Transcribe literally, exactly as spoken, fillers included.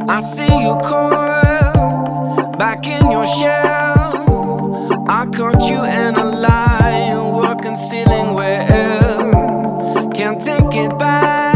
I see you coiled back in your shell. I caught you in a lie you were concealing well. Can't take it back.